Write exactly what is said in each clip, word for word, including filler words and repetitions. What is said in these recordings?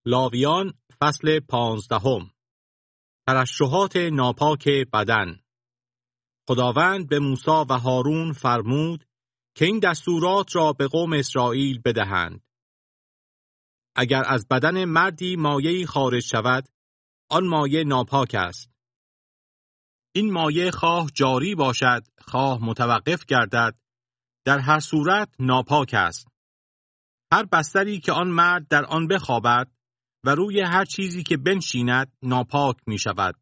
لاویان فصل پانزدهم. ترشحات ناپاک بدن. خداوند به موسی و هارون فرمود که این دستورات را به قوم اسرائیل بدهند. اگر از بدن مردی مایه‌ای خارج شود، آن مایه ناپاک است. این مایه خواه جاری باشد، خواه متوقف گردد، در هر صورت ناپاک است. هر بستری که آن مرد در آن بخوابد و روی هر چیزی که بنشیند ناپاک می شود.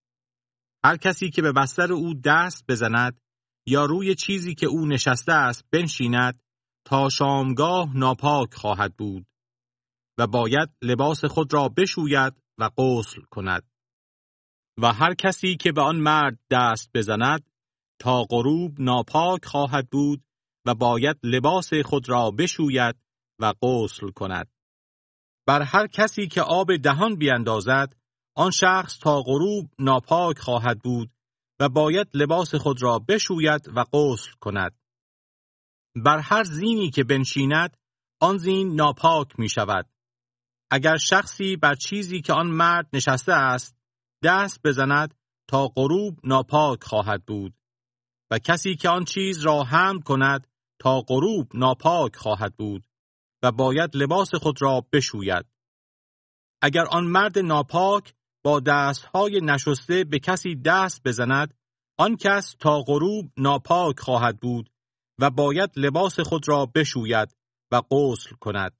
هر کسی که به بستر او دست بزند یا روی چیزی که او نشسته است بنشیند تا شامگاه ناپاک خواهد بود و باید لباس خود را بشوید و غسل کند. و هر کسی که به آن مرد دست بزند تا غروب ناپاک خواهد بود و باید لباس خود را بشوید و غسل کند. بر هر کسی که آب دهان بیندازد آن شخص تا غروب ناپاک خواهد بود و باید لباس خود را بشوید و غسل کند. بر هر زینی که بنشیند آن زین ناپاک می شود. اگر شخصی بر چیزی که آن مرد نشسته است دست بزند تا غروب ناپاک خواهد بود و کسی که آن چیز را حمل کند تا غروب ناپاک خواهد بود و باید لباس خود را بشوید. اگر آن مرد ناپاک با دستهای نشسته به کسی دست بزند، آن کس تا غروب ناپاک خواهد بود و باید لباس خود را بشوید و غسل کند.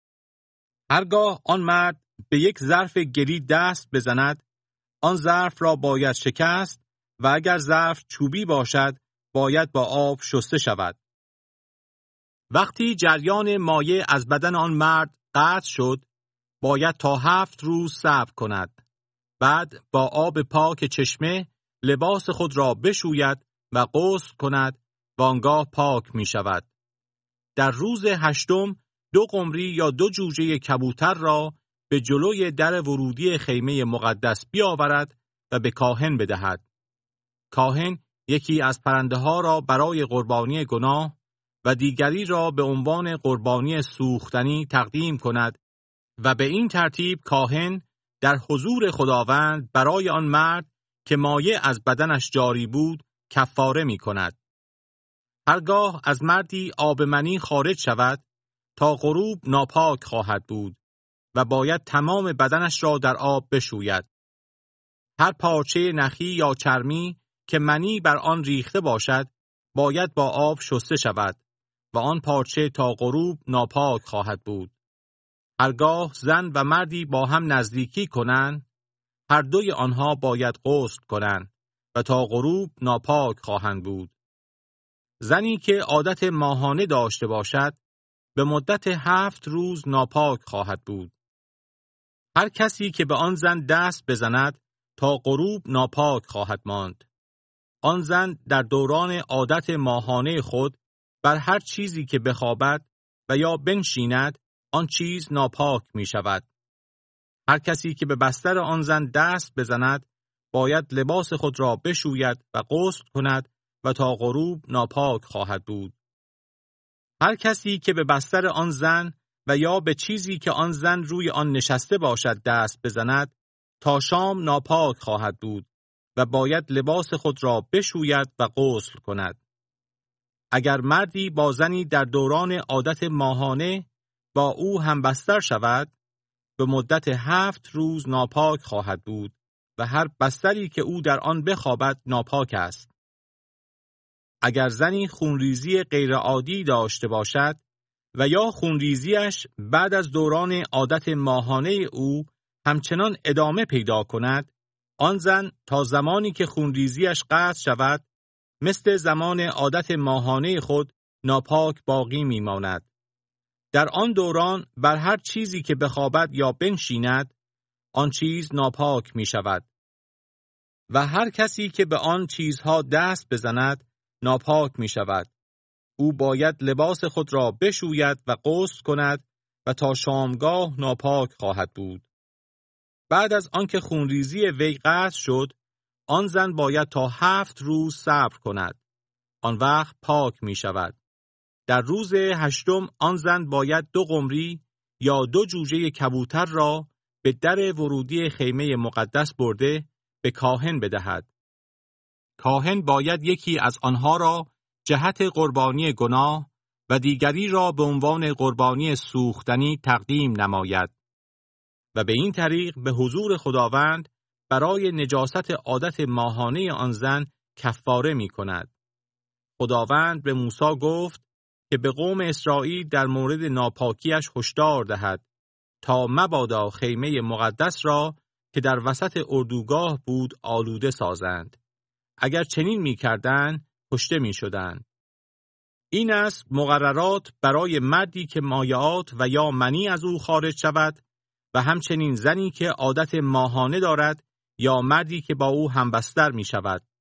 هرگاه آن مرد به یک ظرف گلی دست بزند، آن ظرف را باید شکست و اگر ظرف چوبی باشد، باید با آب شسته شود. وقتی جریان مایع از بدن آن مرد قطع شد، باید تا هفت روز صبر کند. بعد با آب پاک چشمه لباس خود را بشوید و غسل کند و آنگاه پاک می شود. در روز هشتم دو قمری یا دو جوجه کبوتر را به جلوی در ورودی خیمه مقدس بیاورد و به کاهن بدهد. کاهن یکی از پرنده ها را برای قربانی گناه و دیگری را به عنوان قربانی سوختنی تقدیم کند و به این ترتیب کاهن در حضور خداوند برای آن مرد که مایع از بدنش جاری بود کفاره می کند. هرگاه از مردی آب منی خارج شود تا غروب ناپاک خواهد بود و باید تمام بدنش را در آب بشوید. هر پارچه نخی یا چرمی که منی بر آن ریخته باشد باید با آب شسته شود و آن پارچه تا غروب ناپاک خواهد بود. هرگاه زن و مردی با هم نزدیکی کنند، هر دوی آنها باید غسل کنند و تا غروب ناپاک خواهند بود. زنی که عادت ماهانه داشته باشد، به مدت هفت روز ناپاک خواهد بود. هر کسی که به آن زن دست بزند، تا غروب ناپاک خواهد ماند. آن زن در دوران عادت ماهانه خود بر هر چیزی که بخوابد و یا بنشیند، آن چیز ناپاک می شود. هر کسی که به بستر آن زن دست بزند، باید لباس خود را بشوید و غسل کند و تا غروب ناپاک خواهد بود. هر کسی که به بستر آن زن و یا به چیزی که آن زن روی آن نشسته باشد دست بزند، تا شام ناپاک خواهد بود و باید لباس خود را بشوید و غسل کند. اگر مردی با زنی در دوران عادت ماهانه با او هم بستر شود، به مدت هفت روز ناپاک خواهد بود و هر بستری که او در آن بخوابد ناپاک است. اگر زنی خونریزی غیرعادی داشته باشد و یا خونریزیش بعد از دوران عادت ماهانه او همچنان ادامه پیدا کند، آن زن تا زمانی که خونریزیش قطع شود مثل زمان عادت ماهانه خود ناپاک باقی میماند. در آن دوران بر هر چیزی که بخوابد یا بنشیند آن چیز ناپاک می شود و هر کسی که به آن چیزها دست بزند ناپاک می شود. او باید لباس خود را بشوید و غسل کند و تا شامگاه ناپاک خواهد بود. بعد از آنکه خونریزی وی قطع شد، آن زن باید تا هفت روز صبر کند. آن وقت پاک می شود. در روز هشتم آن زن باید دو قمری یا دو جوجه کبوتر را به در ورودی خیمه مقدس برده به کاهن بدهد. کاهن باید یکی از آنها را جهت قربانی گناه و دیگری را به عنوان قربانی سوختنی تقدیم نماید و به این طریق به حضور خداوند برای نجاست عادت ماهانه آن زن کفاره می کند. خداوند به موسی گفت که به قوم اسرائیل در مورد ناپاکیش هشدار دهد تا مبادا خیمه مقدس را که در وسط اردوگاه بود آلوده سازند. اگر چنین می کردند کشته می شدند. این است مقررات برای مردی که مایعات و یا منی از او خارج شود و همچنین زنی که عادت ماهانه دارد یا مردی که با او همبستر می شود.